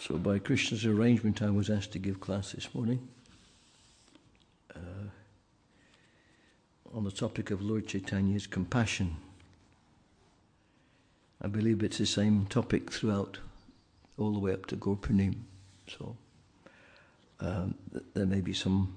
So by Krishna's arrangement, I was asked to give class this morning on the topic of Lord Chaitanya's compassion. I believe it's the same topic throughout, all the way up to Gaur Purnima. So there may be some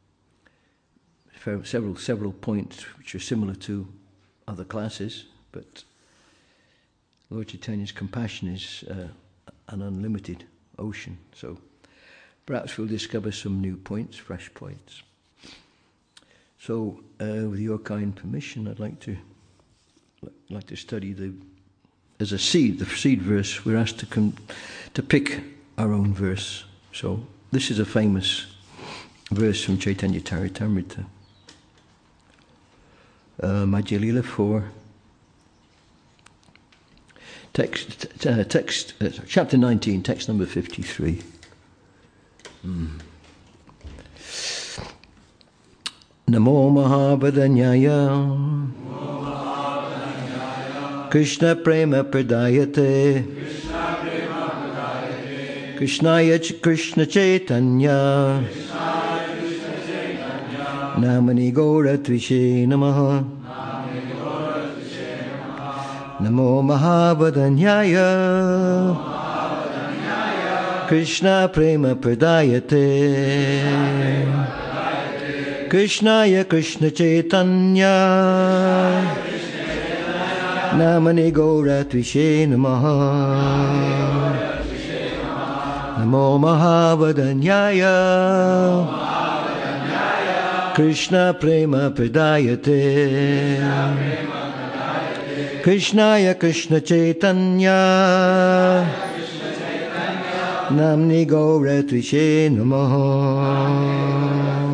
several points which are similar to other classes, but Lord Chaitanya's compassion is an unlimited ocean. So perhaps we'll discover some new points, fresh points. So with your kind permission, I'd like to study as a seed, the seed verse. We're asked to pick our own verse. So this is a famous verse from Chaitanya Charitamrita. Madhya Lila 4. Chapter 19, text number 53. Namo Mahabhadanyaya Krishna Prema Pradayate Krishnaya Krishna Chaitanya Namani Gaura Tvishe Namaha Namo Mahabhadanyaya Krishna Prema Pradayate Krishnaya Krishna Chaitanya Namani Gaura Tvishe Namaha Namo Mahabhadanyaya Krishna Prema Pradayate Krishnaya Krishna Chaitanya Namni Gaura Tvishe Namaha.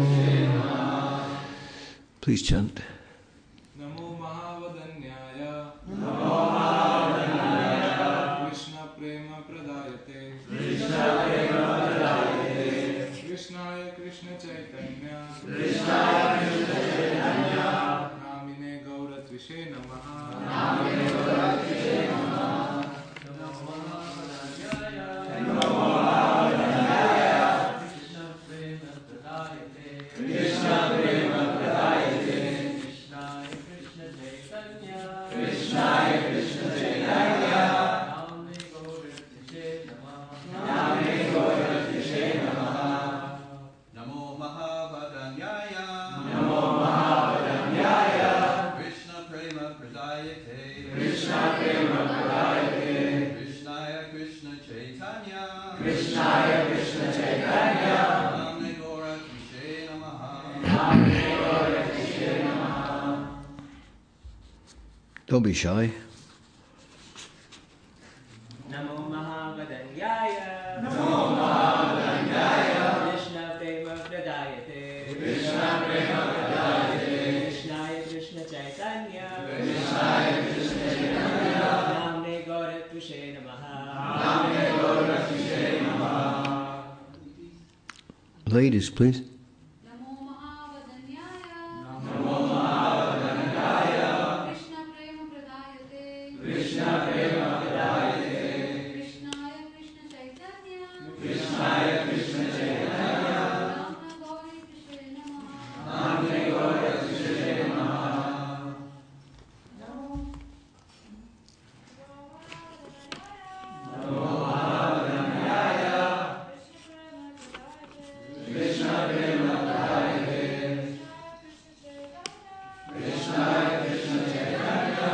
Please chant. Namo Mahavadanyaya Namo Mahavadanyaya Krishna Prema Pradayate Krishna Prema Pradayate Krishnaya Krishna Chaitanya Krishnaya Krishna Chaitanya Namine Gaura Tvishe Namaha Namine Gaura Tvishe Namaha Namo Mahavadanyaya Namo Mahavadanyaya Krishna Prema Pradayate Krishna Prema Pradayate Krishnaya Krishna Chaitanya Namne Gaura Tvishe Namaha Namne Gaura Tvishe Namaha Namo Mahavadanyaya Namo Mahavadanyaya Krishna Prema Pradayate Krishna Prema Pradayate Krishnaya Krishna Chaitanya Krishnaya Krishna Chaitanya Namne Gaura Tvishe Namaha Namne Gaura Tvishe Namaha. Don't be shy. Namo Mahavadanyaya Namo Mahavadanyaya Krishna Prema Pradayate Krishna Prema Pradayate Krishnaya Krishna Chaitanya Krishnaya Krishna Chaitanya Namne Gaura Tvishe Namaha Namne Gaura Tvishe Namaha. Ladies, please. Namo Mahavadanyaya Namo Mahavadanyaya Krishna Prema Pradayate Krishna Prema Pradayate Krishnaya Krishna Chaitanya Krishnaya Krishna Chaitanya Namna Gauri Tvishe Namaha Namne Gaura Tvishe Namaha. Namo Mahavadanyaya Krishna Prema Pradayate Krishnaya Krishna Chaitanya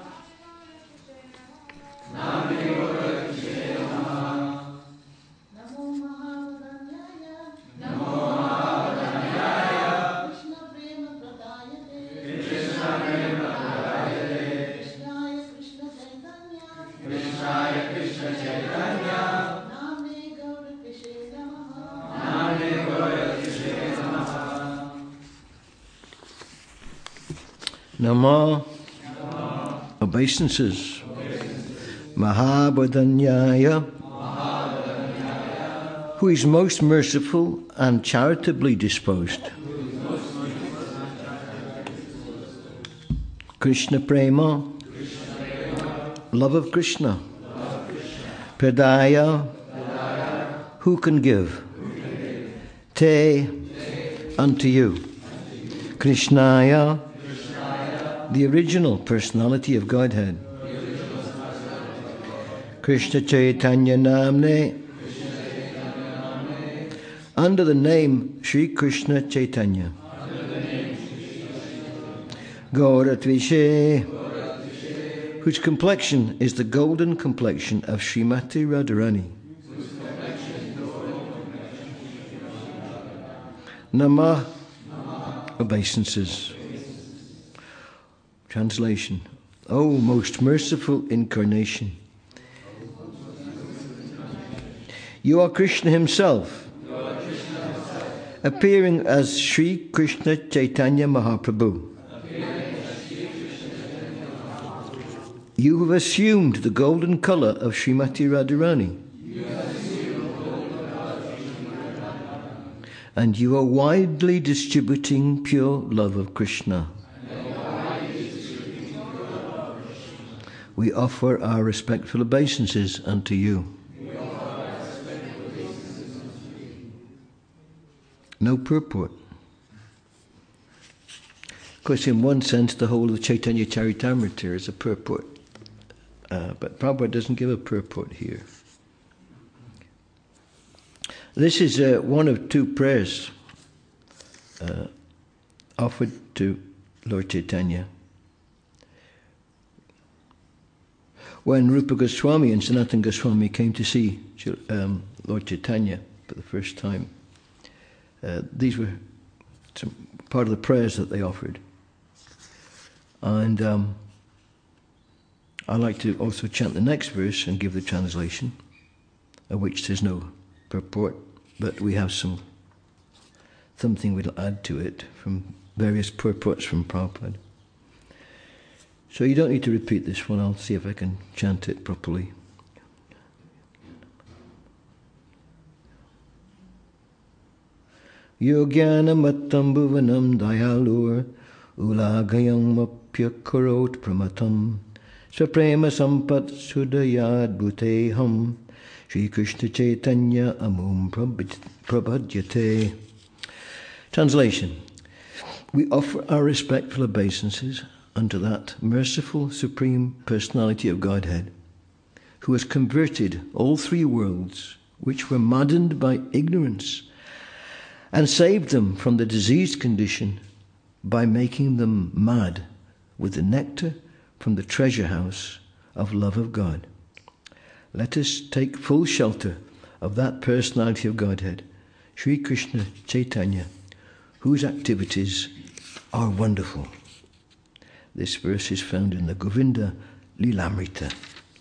Namne Gaura Tvishe Namaha. Namo Mahavadanyaya Namo Mahavadanyaya Krishna Prema Pradayate Krishna Prema Pradayate Krishnaya Krishna Chaitanya Krishnaya Krishna Chaitanya Namne Gaura Tvishe Namaha Namne Gaura Tvishe Namaha. Nama obeisances. Mahabhadanyaya, who is most merciful and charitably disposed. Krishna Prema, love of Krishna. Pradaya, who can give? Te, unto you. Krishnaya, the original personality of Godhead. Krishna Chaitanya Namne, under the name Sri Krishna Chaitanya. Gauratvishe, whose complexion is the golden complexion of Srimati Radharani. Namah, obeisances. Translation. O most merciful incarnation, you are Krishna himself, appearing as Sri Krishna Chaitanya Mahaprabhu. You have assumed the golden colour of Srimati Radharani. And you are widely distributing pure love of Krishna. We offer our respectful obeisances unto you. No purport. Of course, in one sense, the whole of Chaitanya Charitamrita is a purport. But Prabhupada doesn't give a purport here. This is one of two prayers offered to Lord Chaitanya. When Rupa Goswami and Sanatana Goswami came to see Lord Chaitanya for the first time, these were part of the prayers that they offered. And I like to also chant the next verse and give the translation, of which there's no purport, but we have something we'll add to it from various purports from Prabhupada. So you don't need to repeat this one. I'll see if I can chant it properly. Yogyana mattam bhuvanam dayalur ulagayam mapyakarot pramatam swaprema sampat sudayad bhuteham Sri Krishna Chaitanya amum prabhadyate. Translation. We offer our respectful obeisances unto that merciful Supreme Personality of Godhead, who has converted all three worlds, which were maddened by ignorance, and saved them from the diseased condition by making them mad with the nectar from the treasure house of love of God. Let us take full shelter of that personality of Godhead, Sri Krishna Chaitanya, whose activities are wonderful. This verse is found in the Govinda Lilamrita.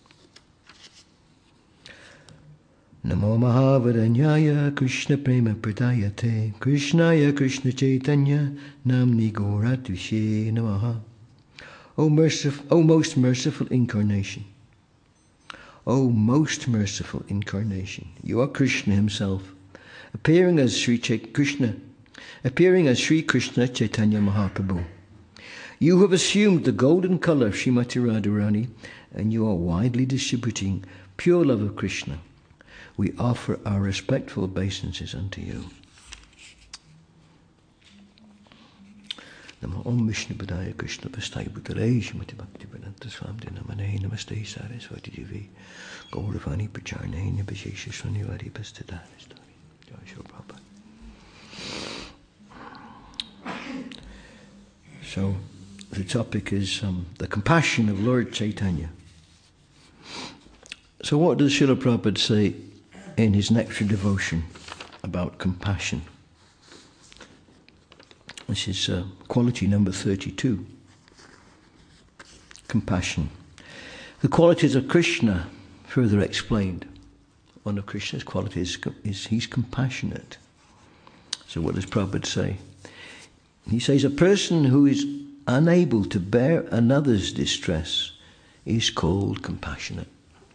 Namo Mahavadanyaya Krishna Prema Pradayate Krishnaya Krishna Chaitanya Namni Gauratvishe Namaha. O most merciful incarnation, O most merciful incarnation, you are Krishna himself, appearing as Sri Krishna Chaitanya Mahaprabhu. You have assumed the golden colour of Srimati Radharani, and you are widely distributing pure love of Krishna. We offer our respectful obeisances unto you. Namo Om Vishnu Padaya Krishna Vastai Bhutale Shrimati Bhakti Vedanta Swami Namane Namaste Saraswati Devi Gauravani Pacharne Nibhishesha Sunivari Pastadana Jai Shri Prabhupada. So, the topic is the compassion of Lord Chaitanya. So what does Srila Prabhupada say in his Nectar Devotion about compassion? This is quality number 32. Compassion. The qualities of Krishna, further explained. One of Krishna's qualities is he's compassionate. So what does Prabhupada say? He says a person who is unable to bear another's distress is called compassionate.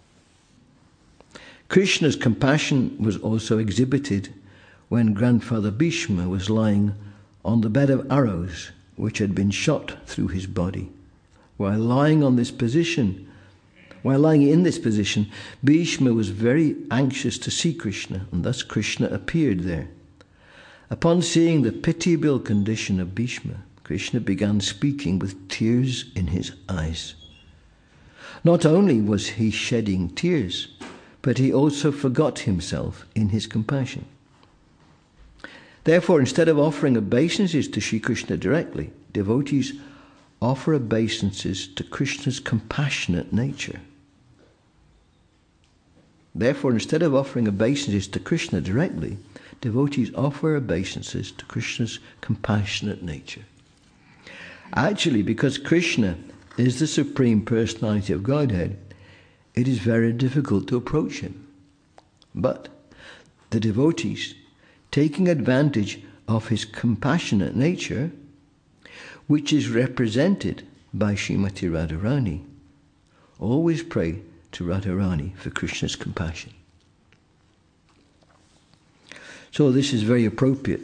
Krishna's compassion was also exhibited when Grandfather Bhishma was lying on the bed of arrows which had been shot through his body. While lying on this position, While lying in this position, Bhishma was very anxious to see Krishna, and thus Krishna appeared there. Upon seeing the pitiable condition of Bhishma, Krishna began speaking with tears in his eyes. Not only was he shedding tears, but he also forgot himself in his compassion. Therefore, instead of offering obeisances to Sri Krishna directly, devotees offer obeisances to Krishna's compassionate nature. Therefore, instead of offering obeisances to Krishna directly, devotees offer obeisances to Krishna's compassionate nature. Actually, because Krishna is the Supreme Personality of Godhead, it is very difficult to approach him. But the devotees, taking advantage of his compassionate nature, which is represented by Srimati Radharani, always pray to Radharani for Krishna's compassion. So this is very appropriate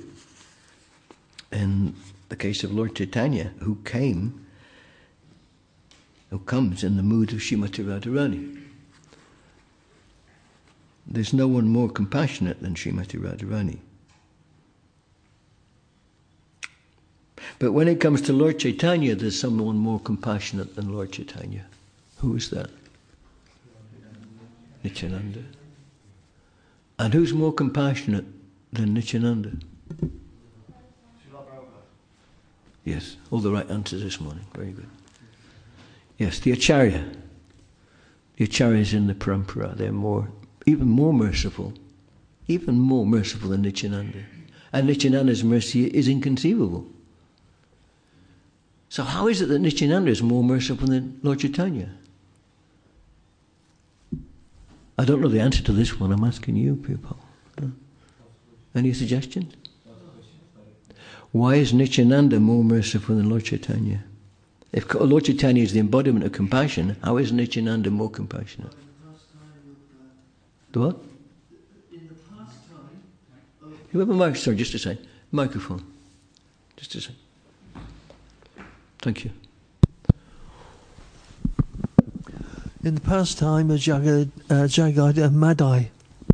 in the case of Lord Chaitanya, who comes in the mood of Srimati Radharani. There's no one more compassionate than Srimati Radharani. But when it comes to Lord Chaitanya, there's someone more compassionate than Lord Chaitanya. Who is that? Nityananda. And who's more compassionate than Nityananda? Yes, all the right answers this morning. Very good. Yes, the Acharya. The Acharyas in the Parampara, they're even more merciful than Nityananda. And Nityananda's mercy is inconceivable. So how is it that Nityananda is more merciful than Lord Chaitanya? I don't know the answer to this one. I'm asking you people. Any suggestions? Why is Nityananda more merciful than Lord Chaitanya? If Lord Chaitanya is the embodiment of compassion, how is Nityananda more compassionate? The what? In the pastime of... You have a mic, sorry, just a second. Microphone. Just a second. Thank you. In the pastime of Jagai and Madai.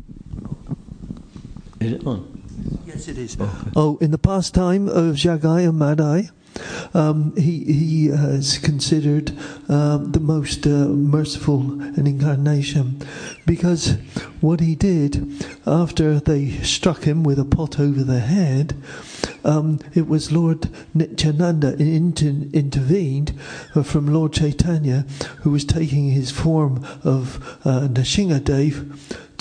Is it on? Yes, it is. Okay. In the pastime of Jagai and Madai, he is considered the most merciful in incarnation, because what he did after they struck him with a pot over the head, it was Lord Nityananda intervened from Lord Chaitanya, who was taking his form of Nrsimhadev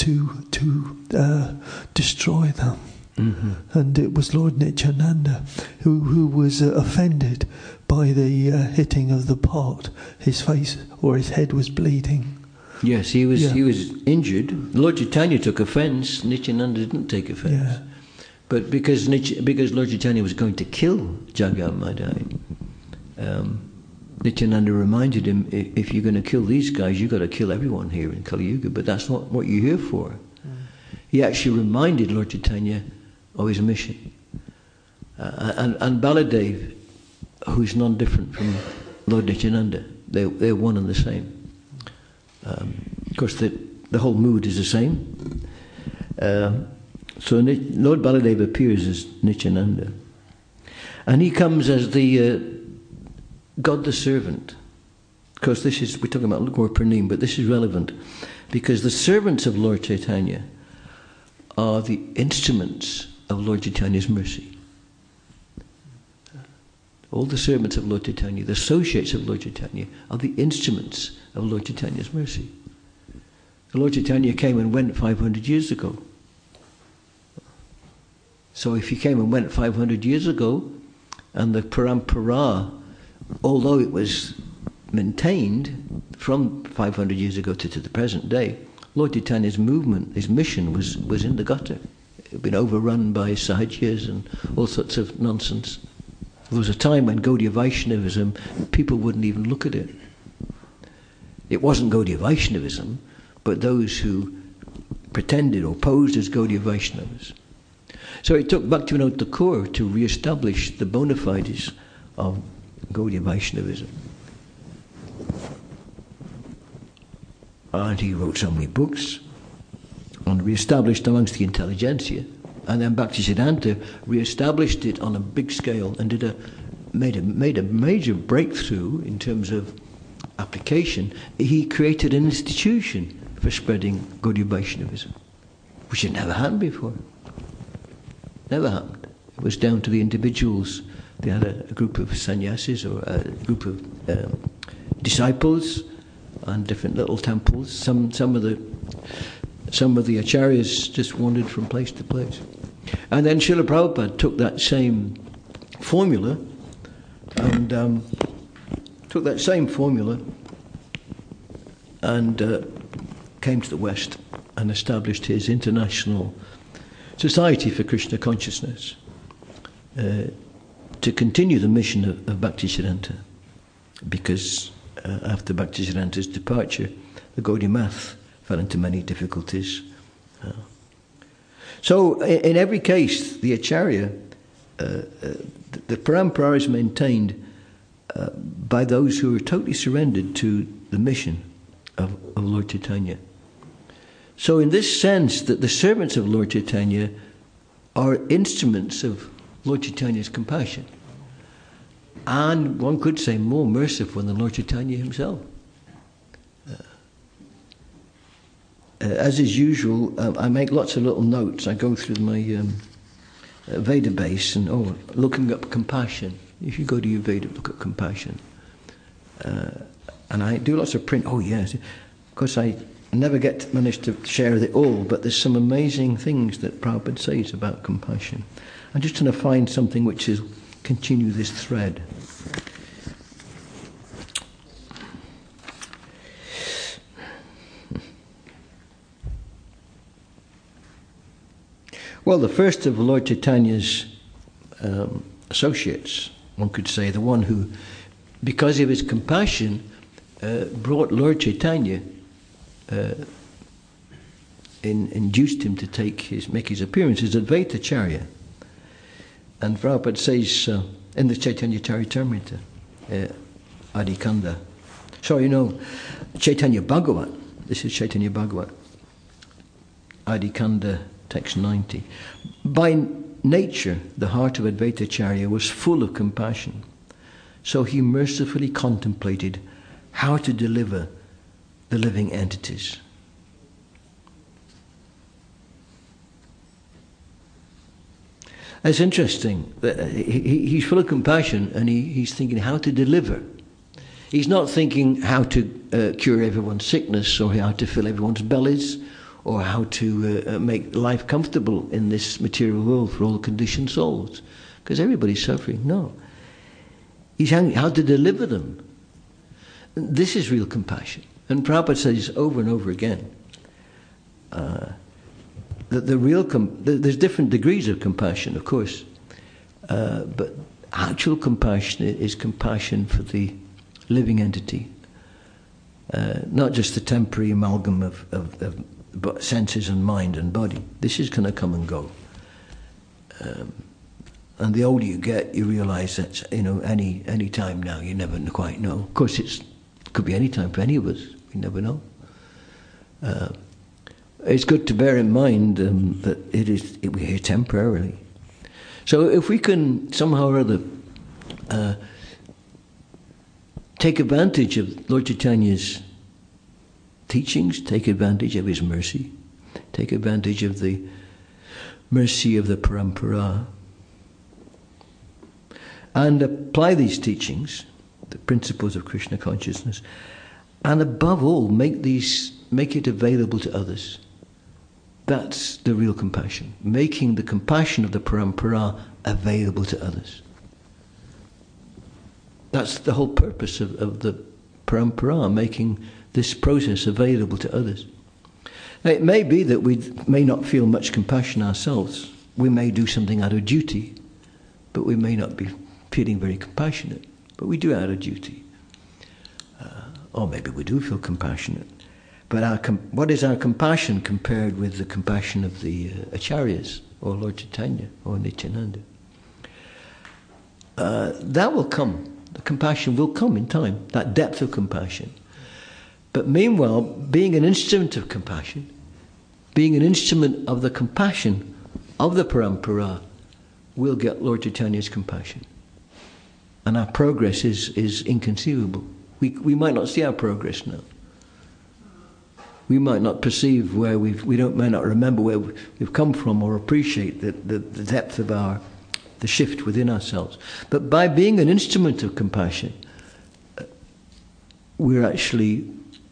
to destroy them. Mm-hmm. And it was Lord Nityananda who was offended by the hitting of the pot. His face or his head was bleeding. Yes, he was injured. Lord Chaitanya took offence. Nityananda didn't take offence. Yeah. But because Lord Chaitanya was going to kill Jagai Madai, Nityananda reminded him, if you're going to kill these guys, you've got to kill everyone here in Kali Yuga. But that's not what you're here for. He actually reminded Lord Chaitanya of his mission. And Baladev, who's none different from Lord Nityananda, they're one and the same. Of course, the whole mood is the same. So Lord Baladev appears as Nityananda. And he comes as the God the servant. Of course, we're talking about Gaur Purnim, but this is relevant because the servants of Lord Chaitanya are the instruments of Lord Chaitanya's mercy. All the servants of Lord Chaitanya, the associates of Lord Chaitanya, are the instruments of Lord Chaitanya's mercy. The Lord Chaitanya came and went 500 years ago. So if he came and went 500 years ago, and the Parampara, although it was maintained from 500 years ago to the present day, Lord Chaitanya's movement, his mission was in the gutter. It had been overrun by Sahajas and all sorts of nonsense. There was a time when Gaudiya Vaishnavism, people wouldn't even look at it. It wasn't Gaudiya Vaishnavism, but those who pretended or posed as Gaudiya Vaishnavas. So it took Bhaktivinoda Thakur to re-establish the bona fides of Gaudiya Vaishnavism. And he wrote so many books and re-established amongst the intelligentsia. And then Bhaktisiddhanta re-established it on a big scale and made a major breakthrough in terms of application. He created an institution for spreading Gaudiya Vaishnavism, which had never happened before. Never happened. It was down to the individuals. They had a group of sannyasis or a group of disciples and different little temples. Some of the acharyas just wandered from place to place. And then Srila Prabhupada took that same formula and came to the West and established his International Society for Krishna Consciousness to continue the mission of Bhaktisiddhanta, because after Bhaktisiddhanta's departure, the Gaudiya Math fell into many difficulties. So in every case, the Acharya, the parampara is maintained by those who are totally surrendered to the mission of Lord Chaitanya. So in this sense, that the servants of Lord Chaitanya are instruments of Lord Chaitanya's compassion. And one could say more merciful than Lord Chaitanya himself. As is usual, I make lots of little notes. I go through my Veda base and looking up compassion. If you go to your Veda, look at compassion. And I do lots of print. Oh yes, of course I never manage to share it all, but there's some amazing things that Prabhupada says about compassion. I'm just trying to find something which is continue this thread. Well, the first of Lord Chaitanya's associates, one could say, the one who, because of his compassion, brought Lord Chaitanya, induced him to make his appearance, is Advaita Acharya. And Prabhupada says in the Chaitanya Charitamrita, Adikanda. Chaitanya Bhagavat. This is Chaitanya Bhagavat. Adikanda, text 90. By nature, the heart of Advaita Acharya was full of compassion. So he mercifully contemplated how to deliver the living entities. It's interesting that he's full of compassion and he's thinking how to deliver. He's not thinking how to cure everyone's sickness or how to fill everyone's bellies or how to make life comfortable in this material world for all conditioned souls, because everybody's suffering. No. He's how to deliver them. This is real compassion. And Prabhupada says over and over again that there's different degrees of compassion, of course, but actual compassion is compassion for the living entity, not just the temporary amalgam of senses and mind and body. This is going to come and go. And the older you get, you realise that any time now, you never quite know. Of course, it could be any time for any of us. We never know. It's good to bear in mind that we're here temporarily. So if we can somehow or other take advantage of Lord Chaitanya's teachings, take advantage of his mercy, take advantage of the mercy of the parampara, and apply these teachings, the principles of Krishna consciousness, and above all, make it available to others. That's the real compassion, making the compassion of the parampara available to others. That's the whole purpose of the parampara, making this process available to others. Now, it may be that we may not feel much compassion ourselves. We may do something out of duty, but we may not be feeling very compassionate. But we do out of duty. Or maybe we do feel compassionate. But what is our compassion compared with the compassion of the Acharyas, or Lord Chaitanya, or Nityananda? That will come. The compassion will come in time, that depth of compassion. But meanwhile, being an instrument of compassion, being an instrument of the compassion of the Parampara, will get Lord Chaitanya's compassion. And our progress is inconceivable. We might not see our progress now. We might not perceive where might not remember where we've come from or appreciate the depth of the shift within ourselves. But by being an instrument of compassion, we're actually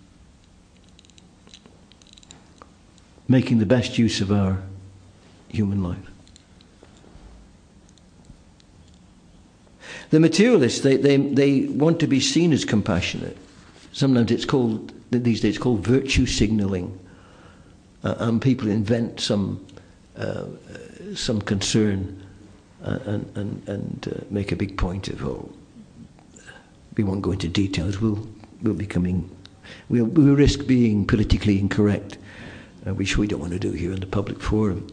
making the best use of our human life. The materialists, they want to be seen as compassionate. Sometimes these days it's called virtue signalling, and people invent some concern and make a big point of, we won't go into details. We'll risk being politically incorrect, which we don't want to do here in the public forum.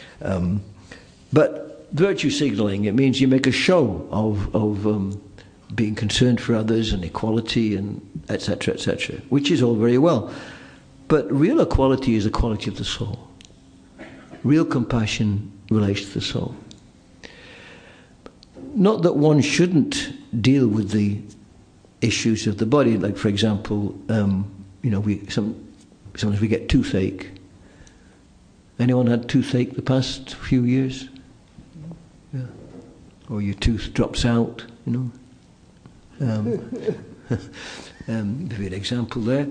But virtue signalling, it means you make a show of being concerned for others and equality and etc., which is all very well. But real equality is the quality of the soul. Real compassion relates to the soul. Not that one shouldn't deal with the issues of the body, like for example, sometimes we get toothache. Anyone had toothache the past few years? Yeah. Or your tooth drops out, maybe an example there.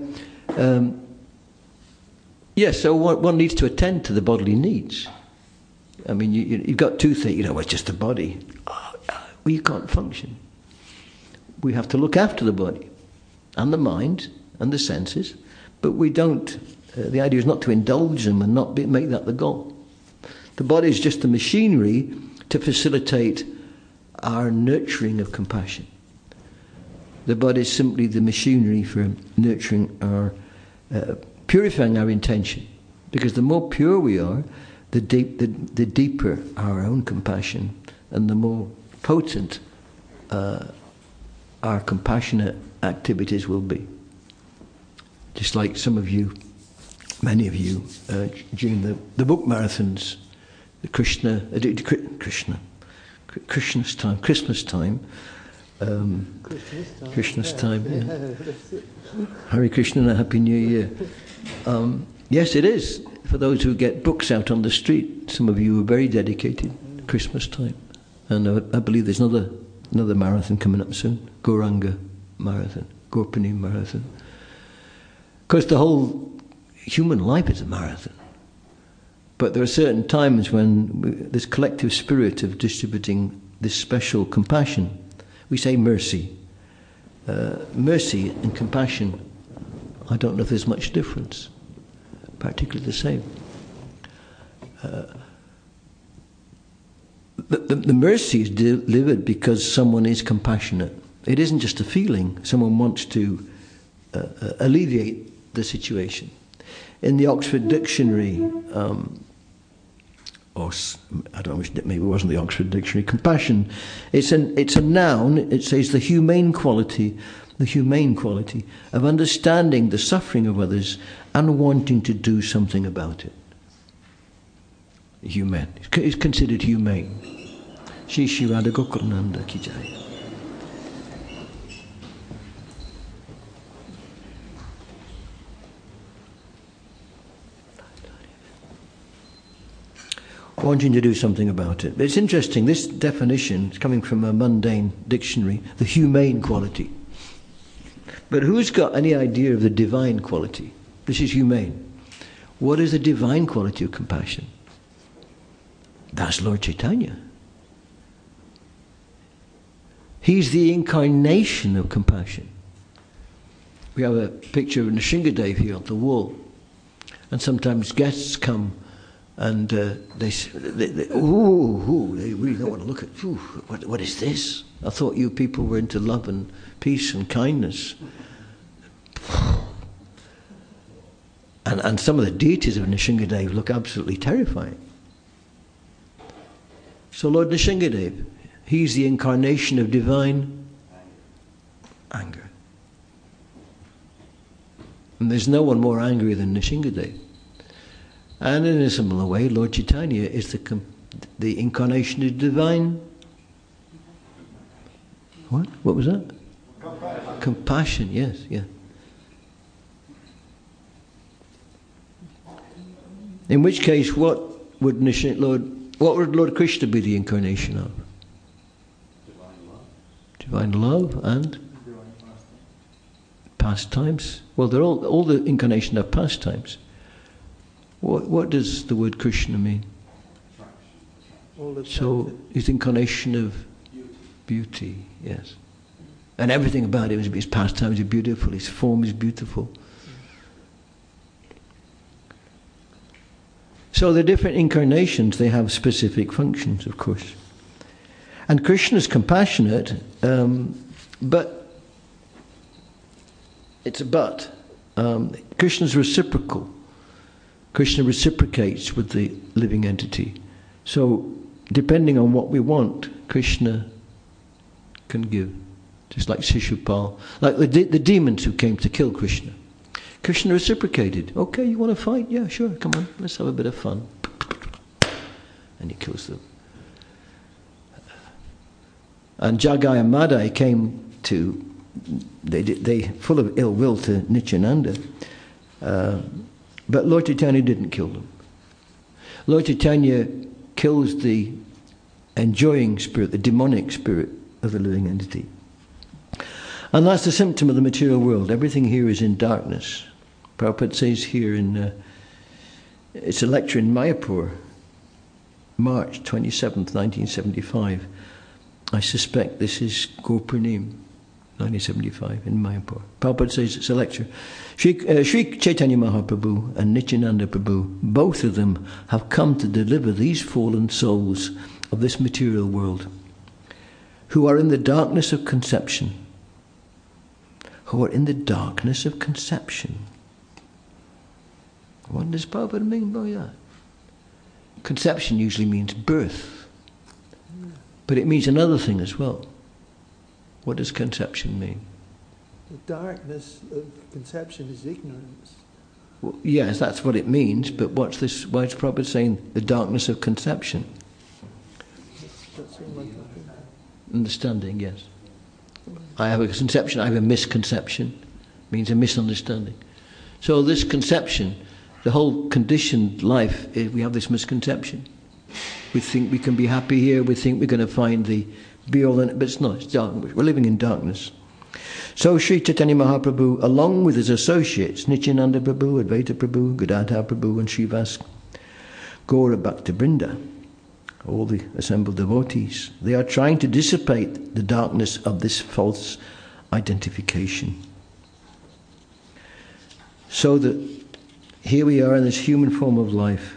Yes, so one needs to attend to the bodily needs. I mean, you've got toothache, it's just the body. Well, you can't function. We have to look after the body and the mind and the senses, but we don't. The idea is not to indulge them and not make that the goal. The body is just the machinery to facilitate our nurturing of compassion. The body is simply the machinery for nurturing our, purifying our intention. Because the more pure we are, the deeper our own compassion, and the more potent our compassionate activities will be. Just like some of you, many of you, during the book marathons, the Krishna's time, yeah. Hare Krishna and a Happy New Year. Yes, it is. For those who get books out on the street, some of you are very dedicated to Christmas time. And I believe there's another marathon coming up soon, Gauranga Marathon, Gaurpani Marathon. Because the whole human life is a marathon. But there are certain times when this collective spirit of distributing this special compassion, we say mercy. Mercy and compassion, I don't know if there's much difference. Practically the same. The mercy is delivered because someone is compassionate. It isn't just a feeling. Someone wants to alleviate the situation. In the Oxford Dictionary, or I don't know, maybe it wasn't the Oxford Dictionary, compassion, it's a noun. It says the humane quality of understanding the suffering of others and wanting to do something about it. Humane. It's considered humane. Shri Shri Radha Gokulananda Ki Jai. Wanting to do something about it. But it's interesting, this definition is coming from a mundane dictionary, the humane quality. But who's got any idea of the divine quality? This is humane. What is the divine quality of compassion? That's Lord Chaitanya. He's the incarnation of compassion. We have a picture of Nrsingadev here on the wall. And sometimes guests come and they really don't want to look at, what is this? I thought you people were into love and peace and kindness. And some of the deities of Nrsingadev look absolutely terrifying. So Lord Nrsingadev, he's the incarnation of divine anger. And there's no one more angry than Nrsimhadev. And in a similar way, Lord Chaitanya is the incarnation of divine. What? What was that? Compassion, yes, yeah. In which case, what would Lord Krishna be the incarnation of? Divine love and pastimes. Well, they're all the incarnation of pastimes. What does the word Krishna mean? So it's incarnation of beauty, yes. And everything about it, his pastimes are beautiful, his form is beautiful. So the different incarnations, they have specific functions, of course. And Krishna is compassionate, but it's a but. Krishna is reciprocal. Krishna reciprocates with the living entity. So, depending on what we want, Krishna can give. Just like Shishupal, like the demons who came to kill Krishna. Krishna reciprocated. Okay, you want to fight? Yeah, sure, come on, let's have a bit of fun. And he kills them. And Jagai and Madai came to, they full of ill will to Nityananda. But Lord Chaitanya didn't kill them. Lord Chaitanya kills the enjoying spirit, the demonic spirit of the living entity. And that's the symptom of the material world. Everything here is in darkness. Prabhupada says here it's a lecture in Mayapur, March 27th, 1975. I suspect this is Gopurnim, 1975, in Mayapur. Prabhupada says it's a lecture. Sri Chaitanya Mahaprabhu and Nityananda Prabhu, both of them have come to deliver these fallen souls of this material world, who are in the darkness of conception. Who are in the darkness of conception. What does Prabhupada mean by that? Conception usually means birth. But it means another thing as well. What does conception mean? The darkness of conception is ignorance. Well, yes, that's what it means, but what's this? Why is Prabhupada saying the darkness of conception? That's like Understanding, yes. I have a conception, I have a misconception, means a misunderstanding. So this conception, the whole conditioned life, we have this misconception. We think we can be happy here, we think we're going to find the be-all, but it's not, it's darkness. We're living in darkness. So Sri Chaitanya Mahaprabhu, along with his associates, Nityananda Prabhu, Advaita Prabhu, Gadadhar Prabhu and Srivas Gaura Bhaktivinoda, all the assembled devotees, they are trying to dissipate the darkness of this false identification. So that here we are in this human form of life,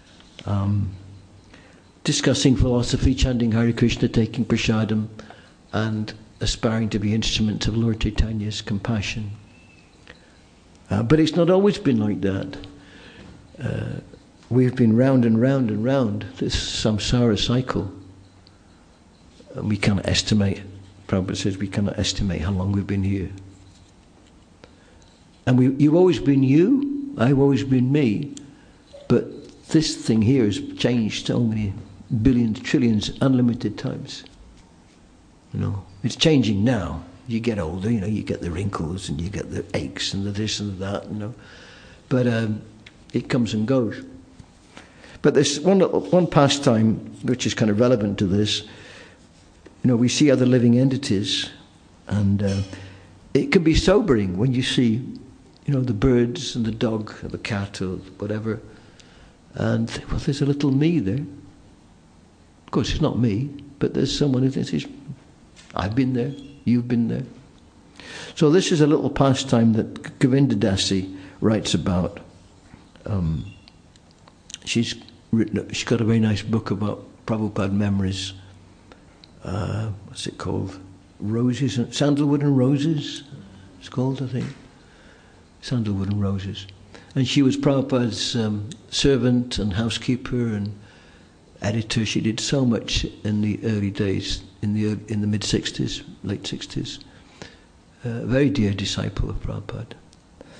discussing philosophy, chanting Hare Krishna, taking prasadam, and aspiring to be instruments of Lord Chaitanya's compassion. But it's not always been like that. We've been round and round and round this samsara cycle. And we cannot estimate, Prabhupada says, we cannot estimate how long we've been here. And you've always been you, I've always been me, but this thing here has changed so many billions, trillions, unlimited times. You know, it's changing now. You get older, you know, you get the wrinkles and you get the aches and the this and the that, you know. But it comes and goes. But there's one pastime which is kind of relevant to this. You know, we see other living entities, and it can be sobering when you see, you know, the birds and the dog or the cat or whatever, and well, there's a little me there. Of course, it's not me, but there's someone who thinks, I've been there, you've been there. So this is a little pastime that Govinda Dasi writes about. She's got a very nice book about Prabhupada memories. What's it called? Roses, Sandalwood and Roses. It's called, I think. Sandalwood and Roses. And she was Prabhupada's servant and housekeeper and editor. She did so much in the early days, in the mid-60s, late 60s. Very dear disciple of Prabhupada.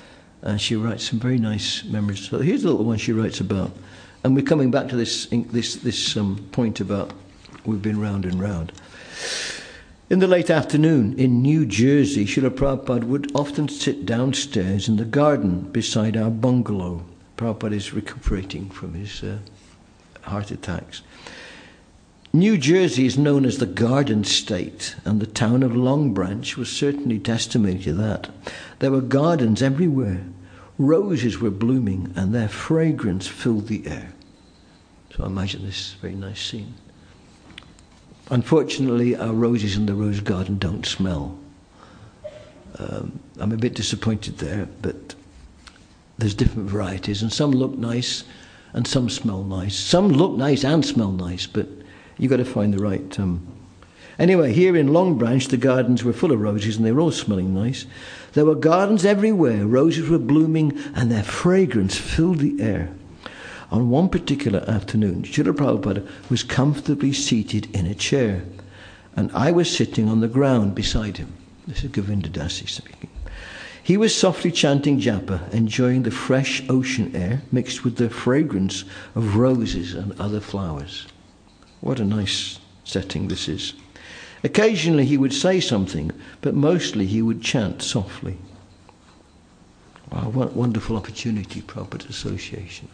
And she writes some very nice memories. So here's a little one she writes about. And we're coming back to this point about we've been round and round. In the late afternoon in New Jersey, Srila Prabhupada would often sit downstairs in the garden beside our bungalow. Prabhupada is recuperating from his heart attacks. New Jersey is known as the Garden State, and the town of Long Branch was certainly testimony to that. There were gardens everywhere. Roses were blooming, and their fragrance filled the air. So I imagine this very nice scene. Unfortunately, our roses in the rose garden don't smell. I'm a bit disappointed there, but there's different varieties, and some look nice, and some smell nice. Some look nice and smell nice, but you've got to find the right... Anyway, here in Long Branch, the gardens were full of roses, and they were all smelling nice. There were gardens everywhere. Roses were blooming, and their fragrance filled the air. On one particular afternoon, Srila Prabhupada was comfortably seated in a chair, and I was sitting on the ground beside him. This is Govinda Dasi speaking. He was softly chanting japa, enjoying the fresh ocean air mixed with the fragrance of roses and other flowers. What a nice setting this is. Occasionally he would say something, but mostly he would chant softly. Wow, what wonderful opportunity, Prabhupada Association.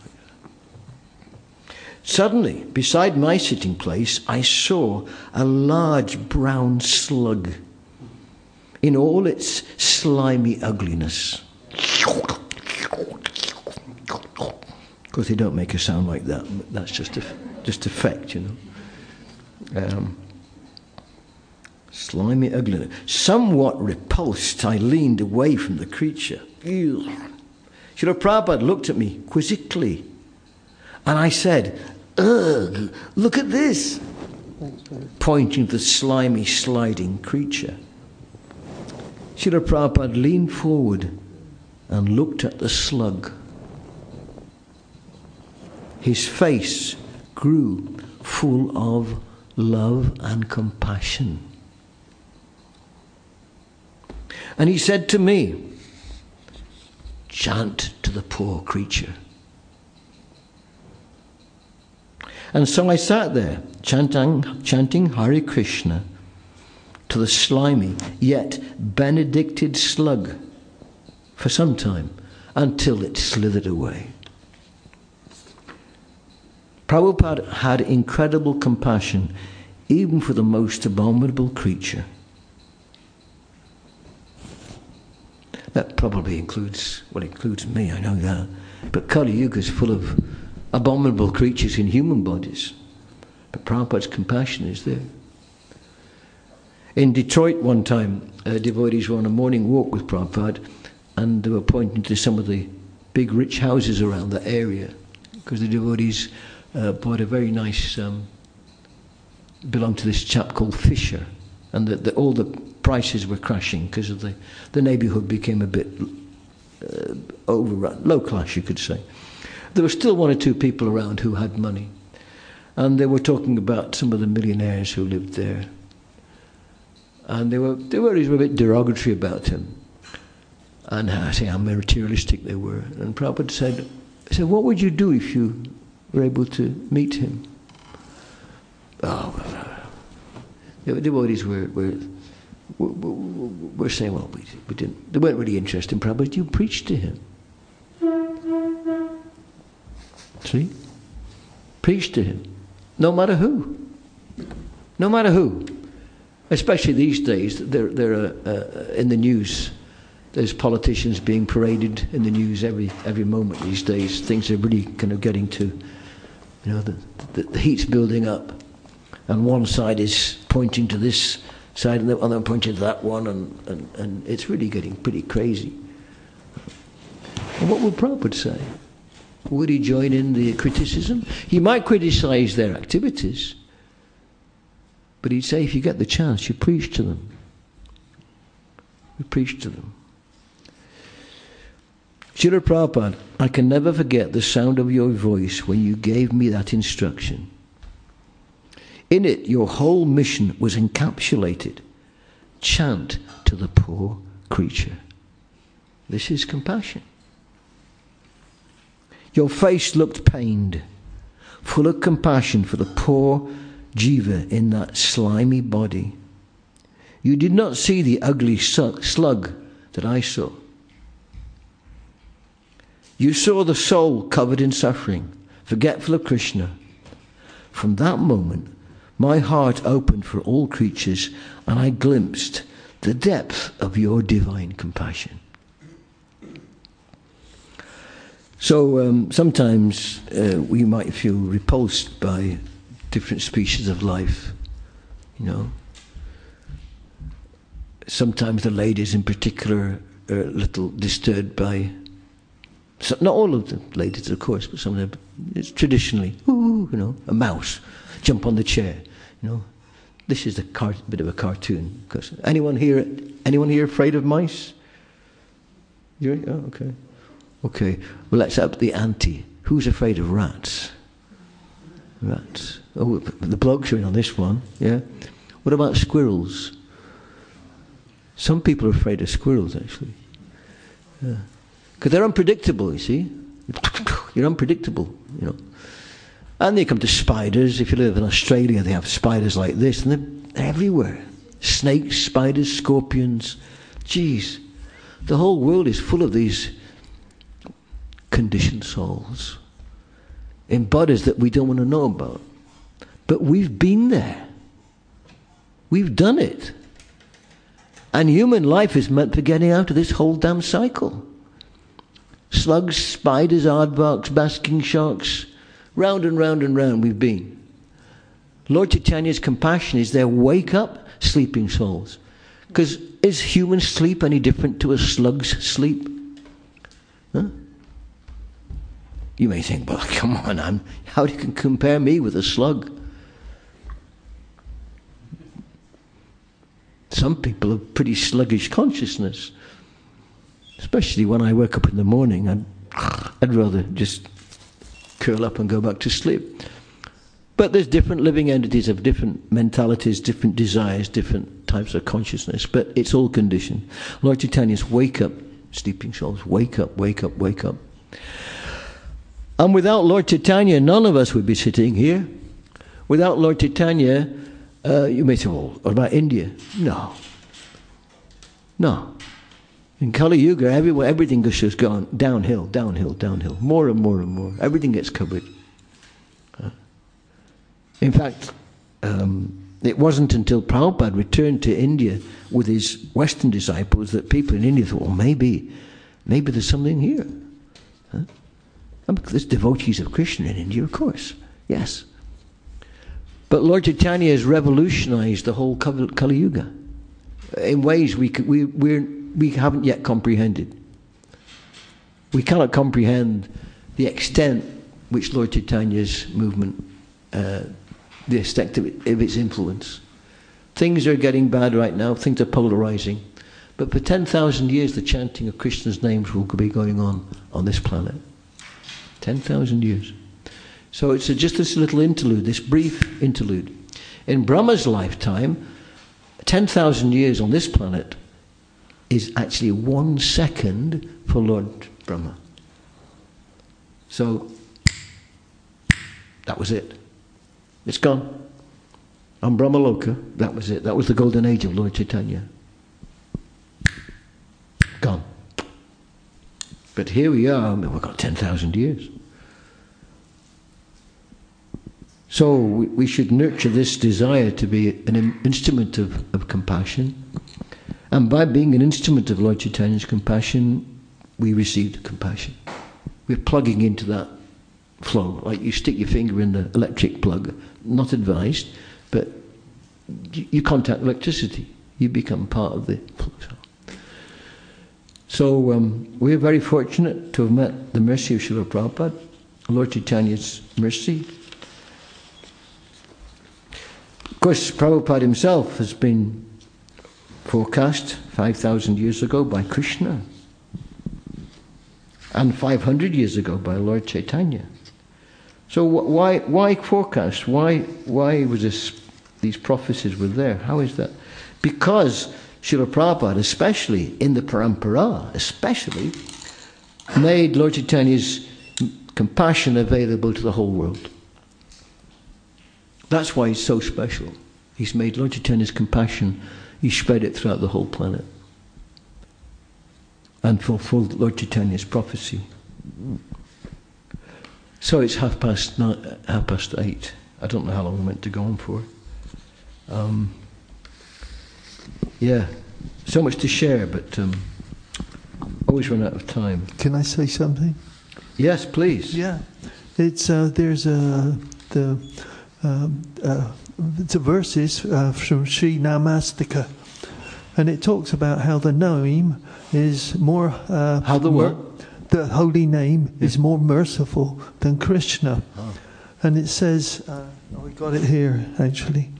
Suddenly, beside my sitting place, I saw a large brown slug in all its slimy ugliness. Of course, they don't make a sound like that. But that's just effect, you know. Slimy ugliness. Somewhat repulsed, I leaned away from the creature. Srila Prabhupada looked at me quizzically. And I said, "Ugh, look at this," pointing to the slimy, sliding creature. Srila Prabhupada leaned forward and looked at the slug. His face grew full of love and compassion. And he said to me, "Chant to the poor creature." And so I sat there, chanting Hare Krishna to the slimy, yet benedicted slug for some time, until it slithered away. Prabhupada had incredible compassion, even for the most abominable creature. That probably includes me, I know that. But Kali Yuga is full of abominable creatures in human bodies. But Prabhupada's compassion is there. In Detroit one time, devotees were on a morning walk with Prabhupada, and they were pointing to some of the big rich houses around the area, because the devotees bought a very nice, belonged to this chap called Fisher, and all the prices were crashing because of the neighbourhood became a bit overrun, low class you could say. There were still one or two people around who had money, and they were talking about some of the millionaires who lived there, and they were a bit derogatory about him, and how materialistic they were. And Prabhupada said, "What would you do if you were able to meet him?" The devotees were saying, "Well, we didn't." They weren't really interested in Prabhupada. You preached to him. See? Preach to him. No matter who. No matter who. Especially these days, there are in the news, there's politicians being paraded in the news every moment these days. Things are really kind of getting to, the heat's building up. And one side is pointing to this side, and the other pointing to that one, and it's really getting pretty crazy. And what would Prabhupada say? Would he join in the criticism? He might criticize their activities, but he'd say, if you get the chance, you preach to them. You preach to them. Srila Prabhupada, I can never forget the sound of your voice when you gave me that instruction. In it, your whole mission was encapsulated. Chant to the poor creature. This is compassion. Your face looked pained, full of compassion for the poor jiva in that slimy body. You did not see the ugly slug that I saw. You saw the soul covered in suffering, forgetful of Krishna. From that moment, my heart opened for all creatures, and I glimpsed the depth of your divine compassion. So sometimes we might feel repulsed by different species of life, you know. Sometimes the ladies in particular are a little disturbed by, not all of the ladies of course, but some of them, it's traditionally, ooh, you know, a mouse, jump on the chair, you know. This is a bit of a cartoon. Because anyone here afraid of mice? Oh, okay. Okay, well let's up the ante. Who's afraid of rats? Rats. Oh, the blokes are in on this one, yeah. What about squirrels? Some people are afraid of squirrels, actually. Yeah. Because they're unpredictable, you see. You're unpredictable, you know. And they come to spiders. If you live in Australia, they have spiders like this, and they're everywhere. Snakes, spiders, scorpions. Jeez. The whole world is full of these conditioned souls in bodies that we don't want to know about. But we've been there. We've done it. And human life is meant for getting out of this whole damn cycle. Slugs, spiders, aardvarks, basking sharks, round and round and round we've been. Lord Chaitanya's compassion is there, wake up, sleeping souls. Because is human sleep any different to a slug's sleep? Huh? You may think, well, come on, how do you compare me with a slug? Some people have pretty sluggish consciousness. Especially when I wake up in the morning, I'd rather just curl up and go back to sleep. But there's different living entities of different mentalities, different desires, different types of consciousness. But it's all conditioned. Lord Chaitanya's wake up, sleeping souls, wake up, wake up, wake up. And without Lord Chaitanya, none of us would be sitting here. Without Lord Chaitanya, you may say, well, what about India? No. No. In Kali Yuga, everything is just going downhill, downhill, downhill. More and more and more. Everything gets covered. In fact, it wasn't until Prabhupada returned to India with his Western disciples that people in India thought, well, maybe there's something here. Huh? There's devotees of Krishna in India, of course. Yes. But Lord Chaitanya has revolutionized the whole Kali Yuga in ways we haven't yet comprehended. We cannot comprehend the extent which Lord Chaitanya's movement, the extent of its influence. Things are getting bad right now, things are polarizing. But for 10,000 years the chanting of Krishna's names will be going on this planet. 10,000 years. So it's just this little interlude, this brief interlude. In Brahma's lifetime, 10,000 years on this planet is actually 1 second for Lord Brahma. So, that was it. It's gone. On Brahmaloka, that was it. That was the golden age of Lord Chaitanya. Gone. But here we are, we've got 10,000 years. So we should nurture this desire to be an instrument of compassion. And by being an instrument of Lord Chaitanya's compassion, we receive compassion. We're plugging into that flow, like you stick your finger in the electric plug, not advised, but you contact electricity. You become part of the flow. So we're very fortunate to have met the mercy of Srila Prabhupada, Lord Chaitanya's mercy. Of course, Prabhupada himself has been forecast 5,000 years ago by Krishna and 500 years ago by Lord Chaitanya. So why forecast? Why was these prophecies were there? How is that? Because Srila Prabhupada, especially in the Parampara, especially made Lord Chaitanya's compassion available to the whole world. That's why he's so special. He's made Lord Chaitanya's compassion, he spread it throughout the whole planet. And fulfilled Lord Chaitanya's prophecy. So it's 8:30. I don't know how long we're meant to go on for. Yeah, so much to share, but always run out of time. Can I say something? Yes, please. Yeah, it's there's the verses from Sri Namastika, and it talks about how the name is more. How the what? The holy name is more merciful than Krishna, and it says, we got it here actually.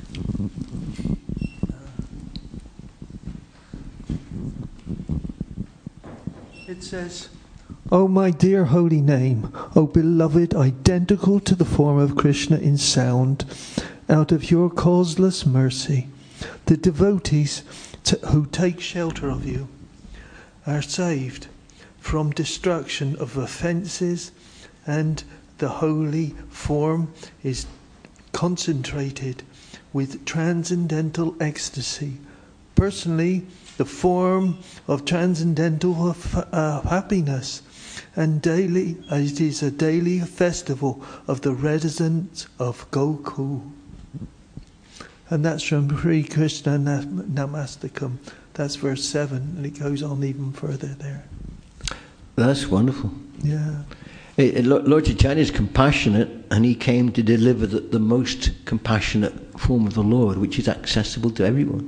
It says, "O my dear holy name, O beloved, identical to the form of Krishna in sound, out of your causeless mercy, the devotees who take shelter of you are saved from destruction of offences, and the holy form is concentrated with transcendental ecstasy. Personally, the form of transcendental happiness, and daily it is a daily festival of the residents of Gokul." And that's from Sri Krishna Namastikam. That's verse 7, and it goes on even further there. That's wonderful. Yeah. Lord Chaitanya is compassionate, and he came to deliver the most compassionate form of the Lord, which is accessible to everyone.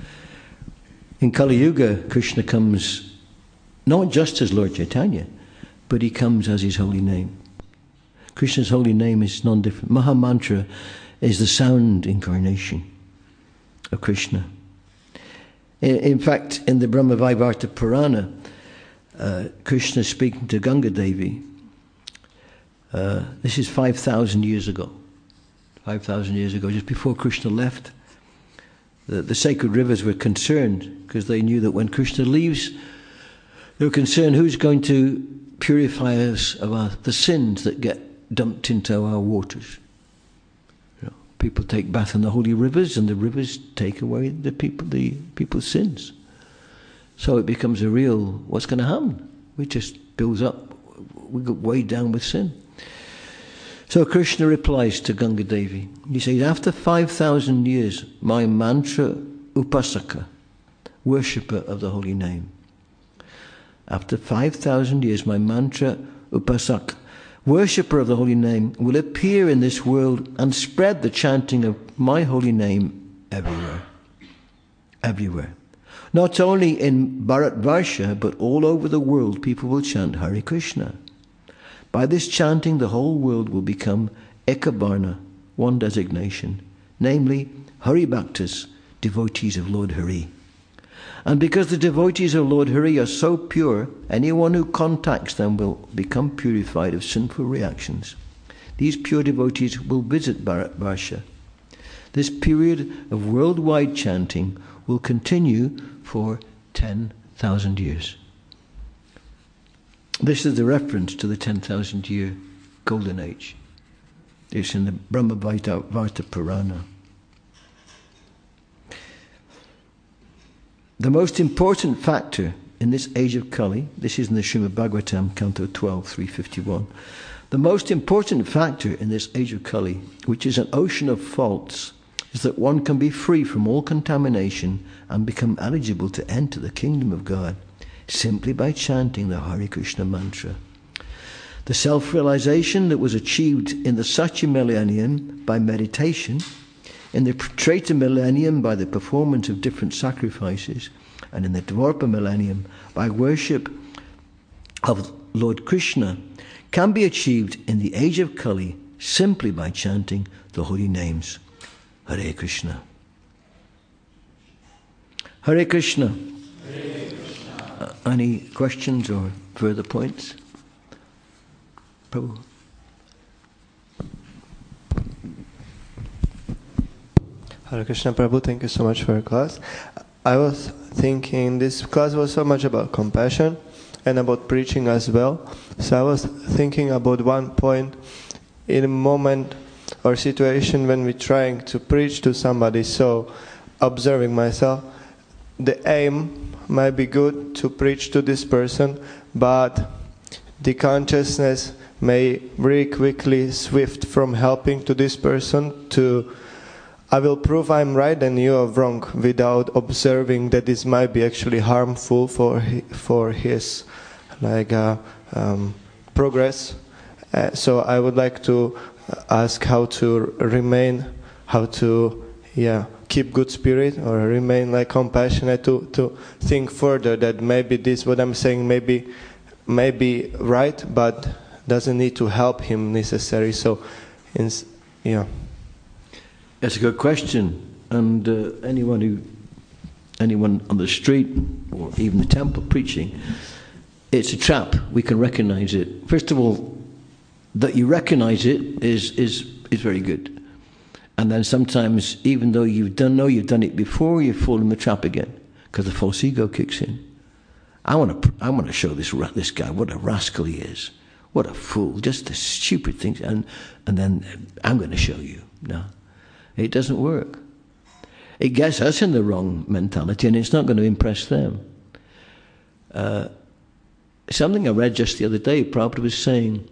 In Kali Yuga, Krishna comes not just as Lord Chaitanya, but he comes as his holy name. Krishna's holy name is non-different. Maha Mantra is the sound incarnation of Krishna. In fact, in the Brahma Vaivarta Purana, Krishna speaking to Ganga Devi. This is 5,000 years ago. 5,000 years ago, just before Krishna left, the sacred rivers were concerned because they knew that when Krishna leaves, they were concerned who's going to purify us of the sins that get dumped into our waters. You know, people take bath in the holy rivers, and the rivers take away the people's sins. So it becomes a real, what's going to happen? We just builds up, we get weighed down with sin. So Krishna replies to Ganga Devi. He says, after 5,000 years, my mantra upasaka, worshipper of the holy name. After 5,000 years, my mantra upasaka, worshipper of the holy name, will appear in this world and spread the chanting of my holy name everywhere. Everywhere. Not only in Bharatvarsha, but all over the world, people will chant Hare Krishna. By this chanting, the whole world will become Ekavarna, one designation, namely Hari Bhaktas, devotees of Lord Hari. And because the devotees of Lord Hari are so pure, anyone who contacts them will become purified of sinful reactions. These pure devotees will visit Bharatvarsha. This period of worldwide chanting will continue for 10,000 years. This is the reference to the 10,000 year golden age. It's in the Brahma Vaivarta Purana. The most important factor in this age of Kali, this is in the Srimad Bhagavatam, Canto 12, 351. The most important factor in this age of Kali, which is an ocean of faults, is that one can be free from all contamination and become eligible to enter the kingdom of God simply by chanting the Hare Krishna mantra. The self-realization that was achieved in the Satya millennium by meditation, in the Treta millennium by the performance of different sacrifices, and in the Dwapara millennium by worship of Lord Krishna, can be achieved in the age of Kali simply by chanting the holy names. Hare Krishna. Hare Krishna. Hare Krishna. Any questions or further points? Prabhu. Hare Krishna Prabhu, thank you so much for your class. I was thinking this class was so much about compassion, and about preaching as well. So I was thinking about one point in a moment or situation when we're trying to preach to somebody. So observing myself, the aim might be good to preach to this person, but the consciousness may very quickly shift from helping to this person to I will prove I'm right and you are wrong, without observing that this might be actually harmful for his progress. So I would like to ask how to keep good spirit, or remain compassionate to think further that maybe this what I'm saying may be right, but doesn't need to help him necessarily. So, That's a good question, and anyone on the street or even the temple preaching, it's a trap. We can recognize it. First of all, that you recognize it is very good, and then sometimes, even though you've done it before, you fall in the trap again because the false ego kicks in. I want to show this guy what a rascal he is, what a fool, just the stupid things, and then I'm going to show you. No. It doesn't work. It gets us in the wrong mentality, and it's not going to impress them. Something I read just the other day, Prabhupada was saying,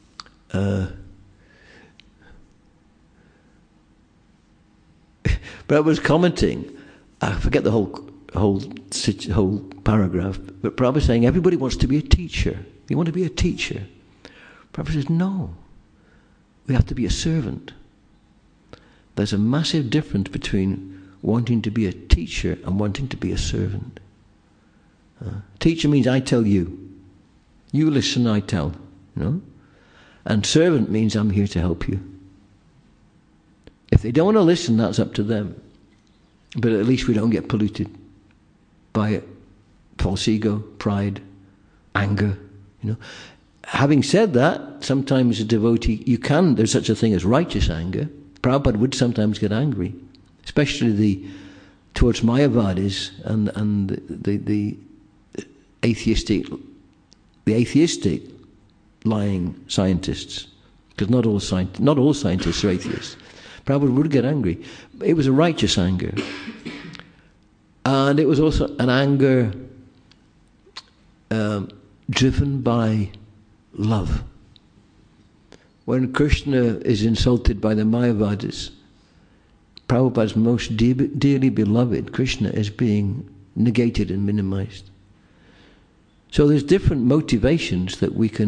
but I was commenting, I forget the whole paragraph, but Prabhupada was saying, everybody wants to be a teacher. You want to be a teacher? Prabhupada says, no. We have to be a servant. There's a massive difference between wanting to be a teacher and wanting to be a servant. Teacher means I tell you. You listen, I tell. And servant means I'm here to help you. If they don't want to listen, that's up to them. But at least we don't get polluted by false ego, pride, anger. Having said that, sometimes a devotee, there's such a thing as righteous anger. Prabhupada would sometimes get angry, especially towards Mayavadis and the atheistic lying scientists, because not all scientists are atheists. Prabhupada would get angry. It was a righteous anger, and it was also an anger driven by love. When Krishna is insulted by the Mayavadis, Prabhupada's most dearly beloved, Krishna, is being negated and minimized. So there's different motivations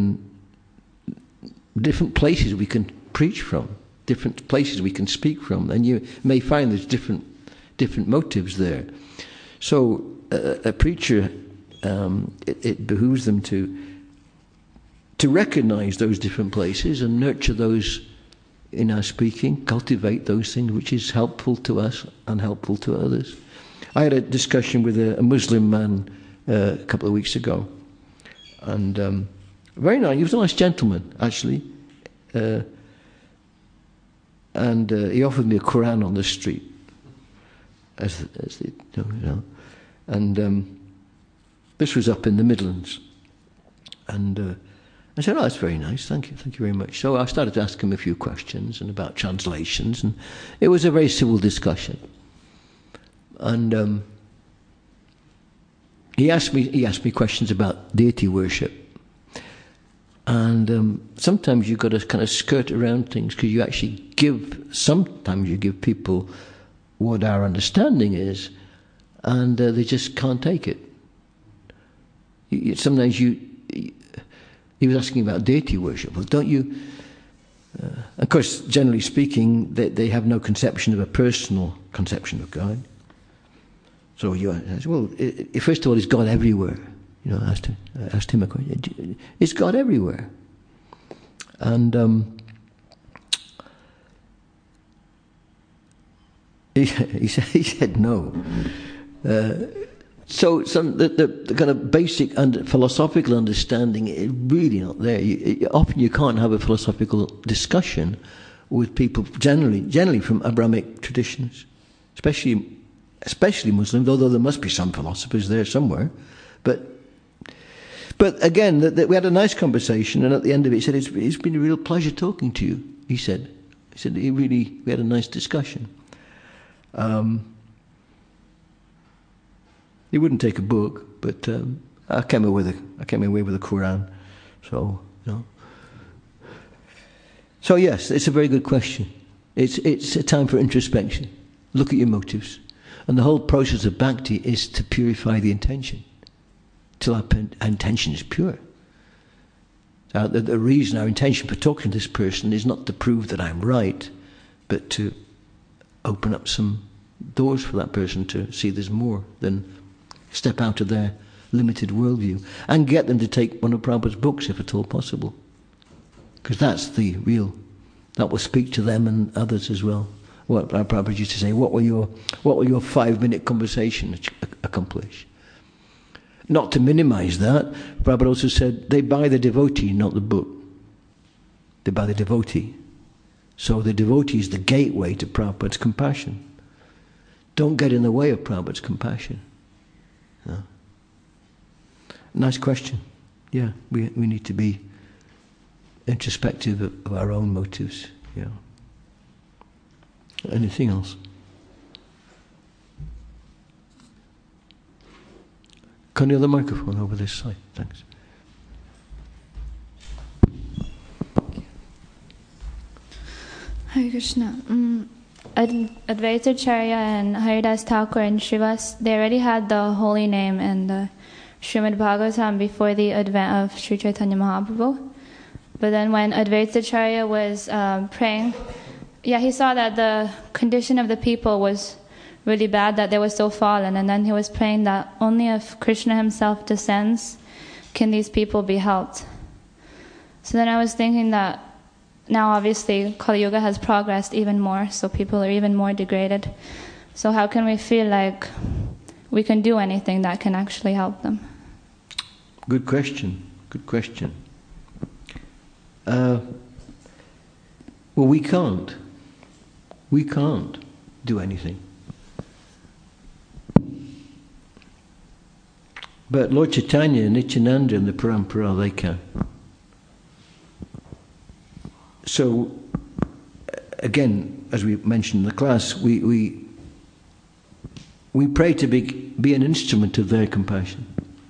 different places we can preach from, different places we can speak from, and you may find there's different motives there. So a preacher, it behooves them to recognize those different places and nurture those in our speaking, cultivate those things which is helpful to us and helpful to others. I had a discussion with a Muslim man a couple of weeks ago, and very nice. He was a nice gentleman, actually, and he offered me a Quran on the street, as they do, and this was up in the Midlands, and I said, "Oh, that's very nice. Thank you very much." So I started to ask him a few questions and about translations, and it was a very civil discussion. And he asked me questions about deity worship, and sometimes you've got to kind of skirt around things, because you actually sometimes you give people what our understanding is, and they just can't take it. Sometimes he was asking about deity worship. Well, don't you... of course, generally speaking, they have no conception of a personal conception of God. So you ask, well, first of all, is God everywhere? I asked him a question. Is God everywhere? And he said no. So the kind of basic philosophical understanding is really not there. Often you can't have a philosophical discussion with people generally from Abrahamic traditions, especially Muslims, although there must be some philosophers there somewhere. But But again, we had a nice conversation, and at the end of it, he said, it's been a real pleasure talking to you, he said. We had a nice discussion. He wouldn't take a book, but I came away with a Quran. So, So yes, it's a very good question. It's a time for introspection. Look at your motives. And the whole process of bhakti is to purify the intention, till our intention is pure. The reason, our intention for talking to this person is not to prove that I'm right, but to open up some doors for that person to see there's more than step out of their limited worldview, and get them to take one of Prabhupada's books if at all possible. Because that's that will speak to them and others as well. What Prabhupada used to say, what will your 5-minute conversation accomplish? Not to minimize that, Prabhupada also said, they buy the devotee, not the book. They buy the devotee. So the devotee is the gateway to Prabhupada's compassion. Don't get in the way of Prabhupada's compassion. No. Nice question. Yeah, we need to be introspective of our own motives. Yeah. Anything else? Can you have the microphone over this side? Thanks. Hare Krishna. Advaita Acharya and Haridas Thakur and Srivas, they already had the holy name in the Srimad Bhagavatam before the advent of Sri Chaitanya Mahaprabhu. But then when Advaita Acharya was praying, he saw that the condition of the people was really bad, that they were so fallen, and then he was praying that only if Krishna himself descends can these people be helped. So then I was thinking that now obviously Kali Yuga has progressed even more, so people are even more degraded. So how can we feel like we can do anything that can actually help them? Good question. Well, we can't do anything. But Lord Chaitanya, Nityananda and the Parampara, they can. So, again, as we mentioned in the class, we pray to be an instrument of their compassion.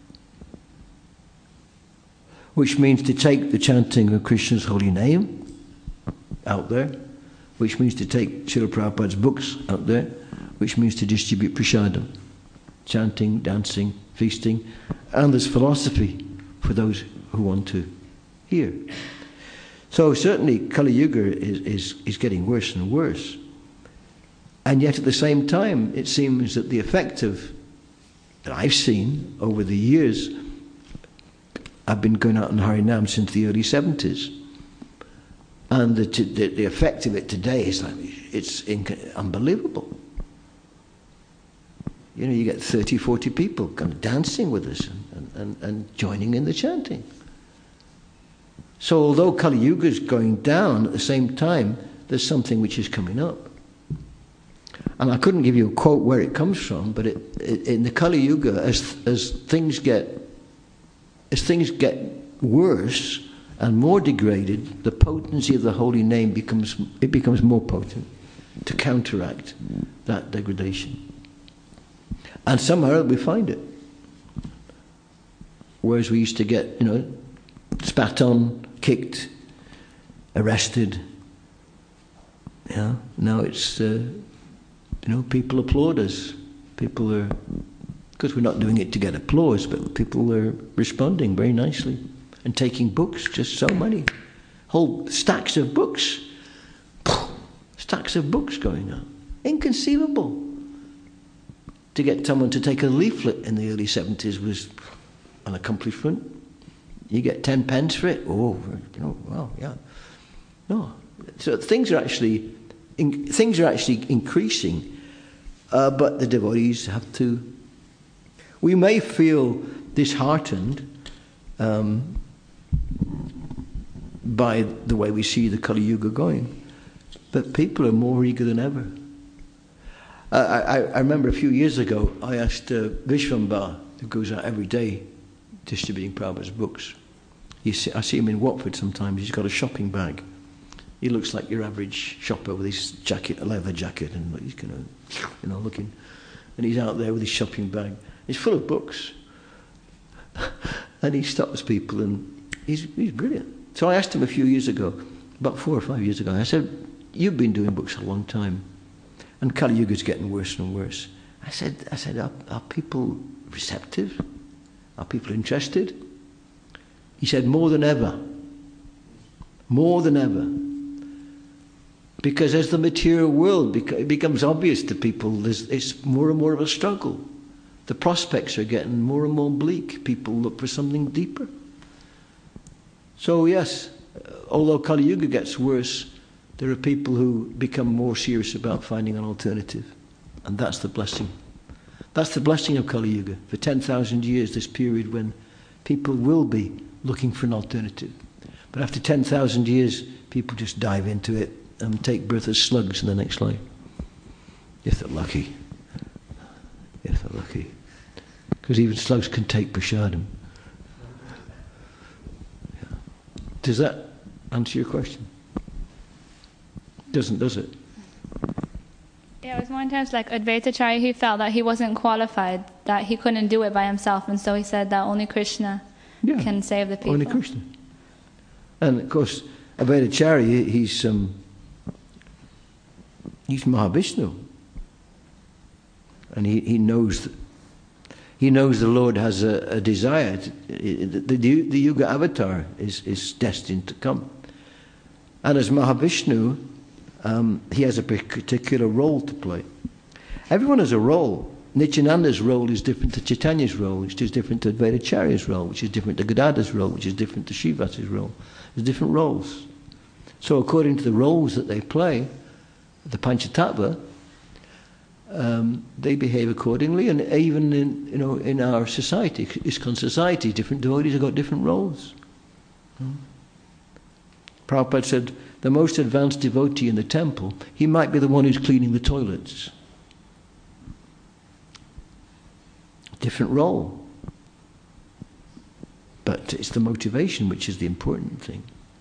Which means to take the chanting of Krishna's holy name out there, which means to take Srila Prabhupada's books out there, which means to distribute prasadam, chanting, dancing, feasting, and there's philosophy for those who want to hear. So certainly Kali Yuga is getting worse and worse. And yet at the same time, it seems that the effect that I've seen over the years, I've been going out in Harinam since the early 70s. And the effect of it today is unbelievable. You get 30, 40 people kind of dancing with us and joining in the chanting. So although Kali Yuga is going down, at the same time, there's something which is coming up. And I couldn't give you a quote where it comes from, but in the Kali Yuga, as things get worse and more degraded, the potency of the holy name becomes more potent to counteract that degradation. And somehow we find it. Whereas we used to get, spat on, kicked, arrested. Now it's, people applaud us. People are, because we're not doing it to get applause, but people are responding very nicely and taking books, just so many. Whole stacks of books. Stacks of books going on. Inconceivable. To get someone to take a leaflet in the early 70s was an accomplishment. You get 10 pence for it. Oh, wow, yeah. No. So things are actually increasing, but the devotees have to. We may feel disheartened by the way we see the Kali Yuga going, but people are more eager than ever. I remember a few years ago, I asked Vishwambara, who goes out every day distributing Prabhupada's books. I see him in Watford sometimes. He's got a shopping bag. He looks like your average shopper with his jacket, a leather jacket, and he's kind of, looking. And he's out there with his shopping bag. It's full of books. And he stops people, and he's brilliant. So I asked him a few years ago, about 4 or 5 years ago, I said, you've been doing books a long time, and Kali Yuga's getting worse and worse. I said, are people receptive? Are people interested? He said, more than ever. More than ever. Because as the material world becomes obvious to people, it's more and more of a struggle. The prospects are getting more and more bleak. People look for something deeper. So yes, although Kali Yuga gets worse, there are people who become more serious about finding an alternative. And that's the blessing. That's the blessing of Kali Yuga. For 10,000 years, this period when people will be looking for an alternative. But after 10,000 years, people just dive into it and take birth as slugs in the next life. If they're lucky. If they're lucky. Because even slugs can take prashadam. Yeah. Does that answer your question? Doesn't, does it? Yeah, it was more intense, like Advaitacharya, he felt that he wasn't qualified, that he couldn't do it by himself, and so he said that only Krishna can save the people. Only Krishna. And of course, Advaitacharya, he's Mahavishnu. And he knows the Lord has a desire. The Yuga avatar is destined to come. And as Mahavishnu, he has a particular role to play. Everyone has a role. Nityananda's role is different to Chaitanya's role, which is different to Advaitacharya's role, which is different to Gadadhar's role, which is different to Srivasa's role. There's different roles. So according to the roles that they play, the Panchatattva, they behave accordingly, and even in our society, ISKCON society, different devotees have got different roles. Prabhupada said, the most advanced devotee in the temple, he might be the one who's cleaning the toilets. Different role. But it's the motivation which is the important thing.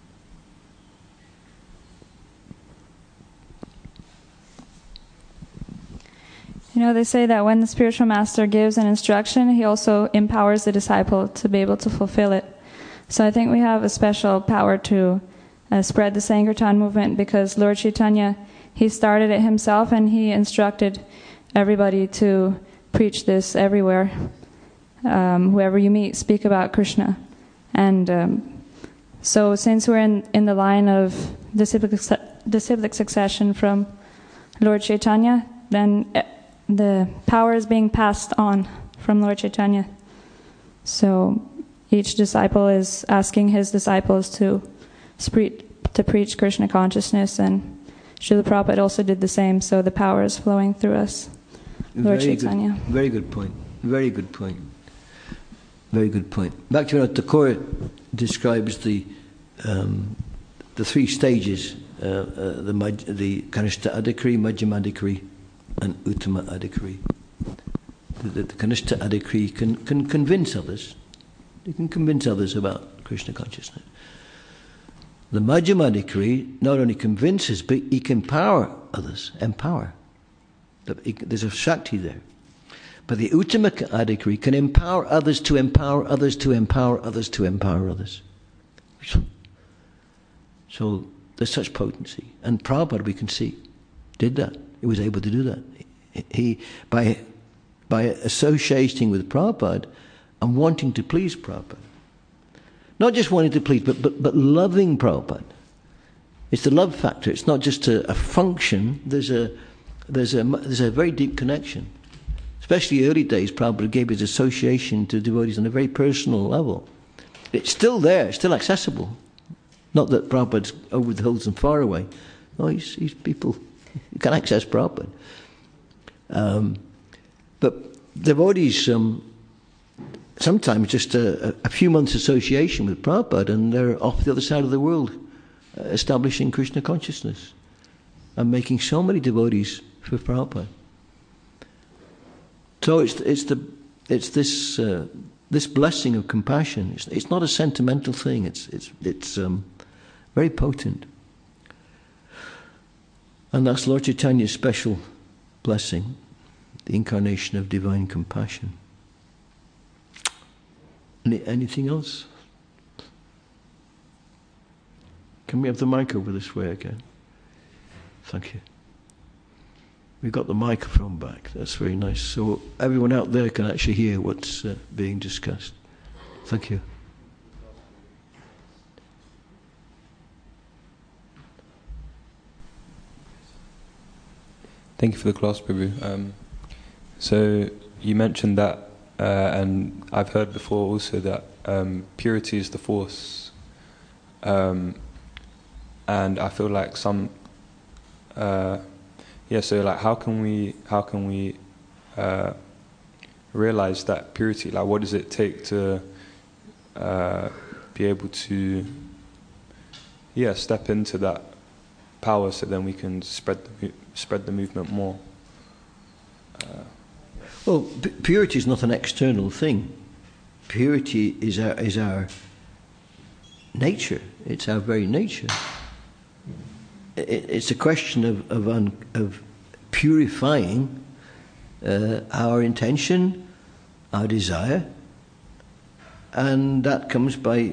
They say that when the spiritual master gives an instruction, he also empowers the disciple to be able to fulfill it. So I think we have a special power to spread the Sankirtan movement, because Lord Chaitanya, he started it himself, and he instructed everybody to preach this everywhere. Whoever you meet, speak about Krishna. And so since we're in the line of disciplic succession from Lord Chaitanya, then the power is being passed on from Lord Chaitanya. So each disciple is asking his disciples to preach Krishna consciousness, and Srila Prabhupada also did the same, so the power is flowing through us. Lord Chaitanya. Very good point. Very good point. Very good point. Bhaktivinoda Thakur describes the 3 stages, the Kanishta Adhikari, Madhyama Adhikari, and Uttama Adhikari. The Kanishta Adhikari can convince others. They can convince others about Krishna consciousness. The Madhyama Adhikari not only convinces, but he can empower others. Empower. There's a Shakti there. But the Uttama Adhikari can empower others to empower others to empower others to empower others. So there's such potency. And Prabhupada, we can see, did that. He was able to do that. He by associating with Prabhupada and wanting to please Prabhupada. Not just wanting to please, but loving Prabhupada. It's the love factor. It's not just a function. There's a very deep connection. Especially early days, Prabhupada gave his association to devotees on a very personal level. It's still there. It's still accessible. Not that Prabhupada's over the hills and far away. No, he's people. You can access Prabhupada. But devotees, sometimes just a few months association with Prabhupada, and they're off the other side of the world, establishing Krishna consciousness and making so many devotees for Prabhupada. So it's this this blessing of compassion, it's not a sentimental thing. It's very potent. And that's Lord Chaitanya's special blessing, the incarnation of divine compassion. Anything else? Can we have the mic over this way again? Thank you. We've got the microphone back. That's very nice. So everyone out there can actually hear what's being discussed. Thank you. Thank you for the class, Prabhu. So you mentioned that, and I've heard before also that purity is the force. And I feel like so like how can we realize that purity? Like, what does it take to be able to step into that power, so then we can spread the movement more? Well, purity is not an external thing. Purity is our nature. It's our very nature. It's a question of purifying our intention, our desire, and that comes by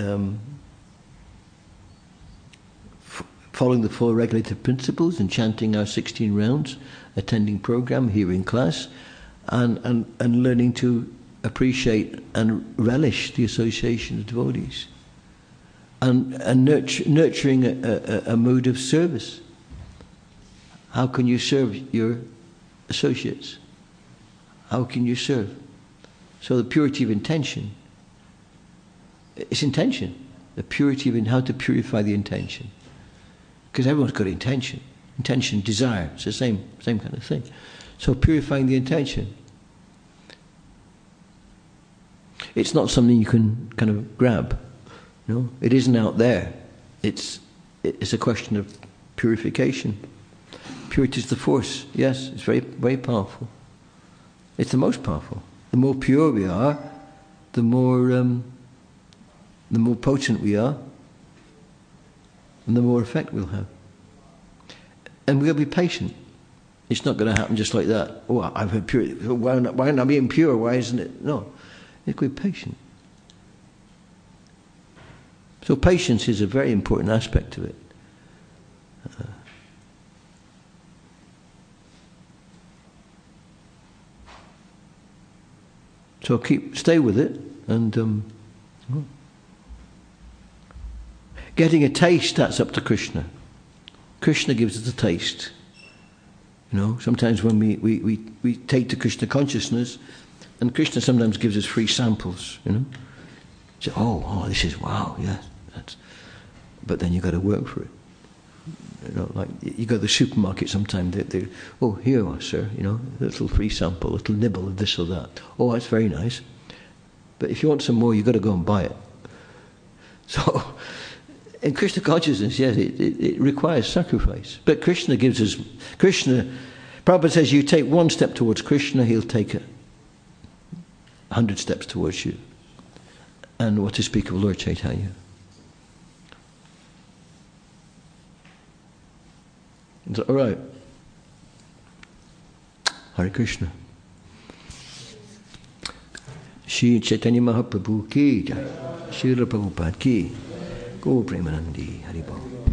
following the 4 regulative principles and chanting our 16 rounds, attending program, hearing class, and learning to appreciate and relish the association of devotees. And nurturing a mood of service. How can you serve your associates? How can you serve? So the purity of intention. It's intention. The purity of how to purify the intention. Because everyone's got intention. Intention, desire. It's the same kind of thing. So purifying the intention. It's not something you can kind of grab. No, it isn't out there. It's a question of purification. Purity is the force. Yes, it's very, very powerful. It's the most powerful. The more pure we are, the more potent we are, and the more effect we'll have. And we'll be patient. It's not going to happen just like that. Oh, I've had purity. Why am I being pure? Why isn't it? No, it's going to be patient. So patience is a very important aspect of it. So stay with it, and getting a taste, that's up to Krishna. Krishna gives us a taste. Sometimes when we take to Krishna consciousness, and Krishna sometimes gives us free samples, So, this is wow, yes. But then you've got to work for it. Like you go to the supermarket sometime, they here you are, sir, a little free sample, a little nibble of this or that. Oh, that's very nice. But if you want some more, you've got to go and buy it. So, in Krishna consciousness, yes, it requires sacrifice. But Krishna gives us, Prabhupada says, you take 1 step towards Krishna, he'll take 100 steps towards you. And what to speak of Lord Chaitanya. Is that all right? Hare Krishna. Shri Chaitanya Mahaprabhu ki jai. Srila Prabhupada ki. Go Premanandi. Haribol.